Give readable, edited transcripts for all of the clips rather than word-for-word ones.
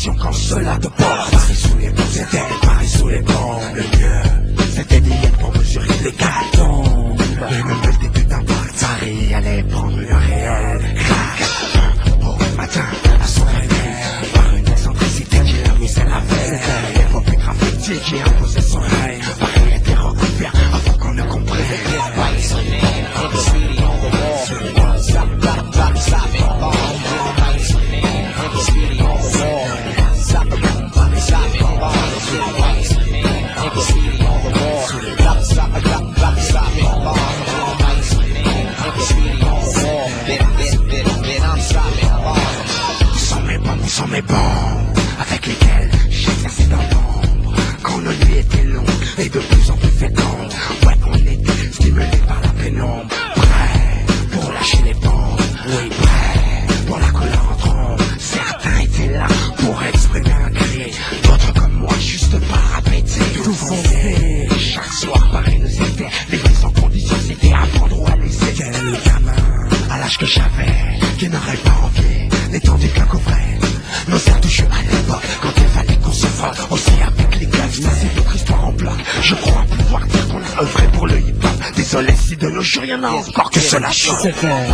attention quand cela te porte. Paris sous les bombes, c'était Paris sous les bombes. Le mieux, c'était d'y être pour mesurer les cartons. Et même le début d'un parc, Paris allait prendre une réelle claque. Au matin, à son réveil, par une excentricité qui l'a mis à la veille. L'épopée graffiti qui imposait son règne. Paris était recouvert avant qu'on ne comprenne. Paris sous les bombes, graffiti on the wall. Sous les bombes, stop it, bomb. Paris sous les bombes, graffiti on the wall. Stop it, bomb, stop it, bomb. Paris sous les bombes, graffiti on the wall. Stop it, bomb, stop it, bomb. Paris sous les bombes, graffiti on the wall. Bit, I'm stopping, bomb. Où sont mes bombes, avec lesquelles j'exerçais dans l'ombre. Quand nos nuits étaient longues et de plus en plus fécondes. Ouais, on était stimulés par la pénombre. Prêts pour lâcher les bombes, oui, prêts pour la couleur en trombe. Certains étaient là pour exprimer un cri, d'autres comme moi juste pas répéter. Tout fondé, chaque soir Paris nous était. L'église en condition c'était apprendre ou à laisser. Quel gamin, à l'âge que j'avais, qui n'aurait pas envie d'étendre qu'un coffret. Nos airs touchés à l'époque, quand il fallait qu'on se frotte. Aussi avec les gars, c'est notre histoire en bloc. Je crois pouvoir dire qu'on a œuvré pour le hip-hop. Désolé si de nos jours y'en a encore que cela choque. C'est fait.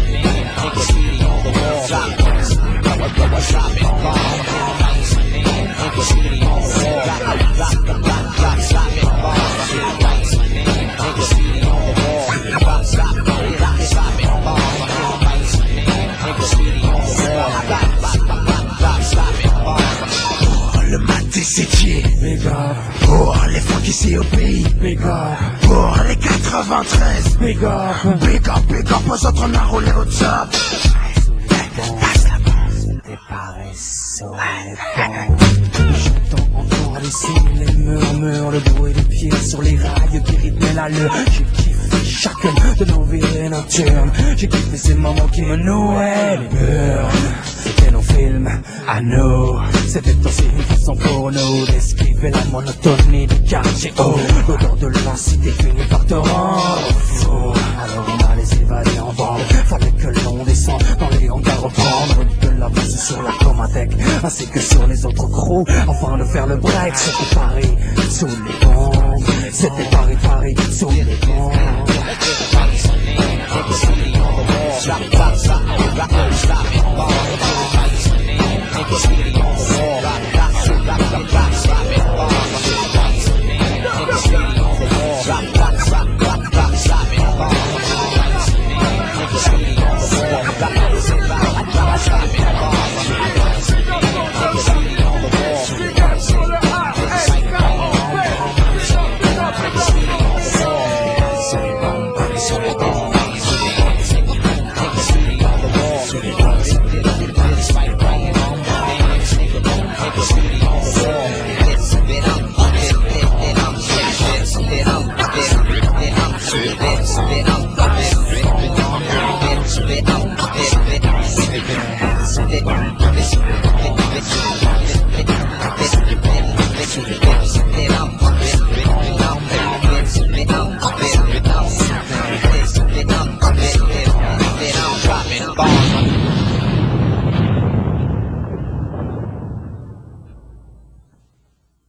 Le maté sétier, pour les fois qui s'y au pays, pour les 93, big up, aux autres on a roulé au top. Passe la bande, t'es paresseux. J'entends encore les signes, les murmures, le bruit des pieds sur les rails qui rythment l'allure. J'ai kiffé chacune de nos virées nocturnes. J'ai kiffé ces moments qui me nouaient les burnes. C'était nos films, à nous. C'était aussi une façon pour nous d'esquiver la monotonie du quartier haut. L'odeur de la cité finie par te rendre fou. Alors on allait s'évader en bande. Fallait que l'on descende dans les hangars, reprendre de la base sur la Comatec, ainsi que sur les autres crews, afin de faire le break. C'était Paris sous les bombes. C'était Paris sous les bombes. Paris sous les bombes. Stop it, bomb.